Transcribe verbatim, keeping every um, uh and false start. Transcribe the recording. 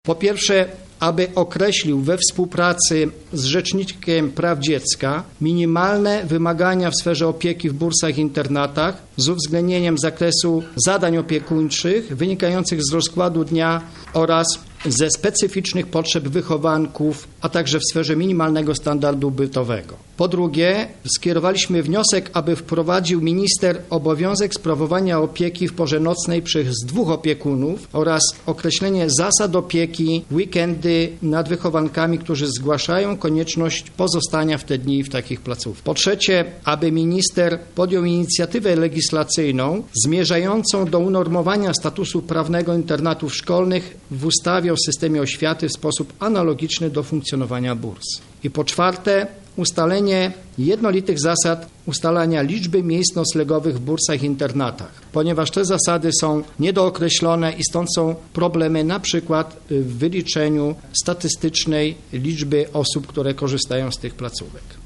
Po pierwsze, aby określił we współpracy z Rzecznikiem Praw Dziecka minimalne wymagania w sferze opieki w bursach i internatach z uwzględnieniem zakresu zadań opiekuńczych wynikających z rozkładu dnia oraz ze specyficznych potrzeb wychowanków, a także w sferze minimalnego standardu bytowego. Po drugie, skierowaliśmy wniosek, aby wprowadził minister obowiązek sprawowania opieki w porze nocnej przez dwóch opiekunów oraz określenie zasad opieki w weekendy nad wychowankami, którzy zgłaszają konieczność pozostania w te dni w takich placówkach. Po trzecie, aby minister podjął inicjatywę legislacyjną zmierzającą do unormowania statusu prawnego internatów szkolnych w ustawie o systemie oświaty w sposób analogiczny do funkcjonowania burs. I po czwarte, ustalenie jednolitych zasad ustalania liczby miejsc noclegowych w bursach i internatach, ponieważ te zasady są niedookreślone i stąd są problemy na przykład w wyliczeniu statystycznej liczby osób, które korzystają z tych placówek.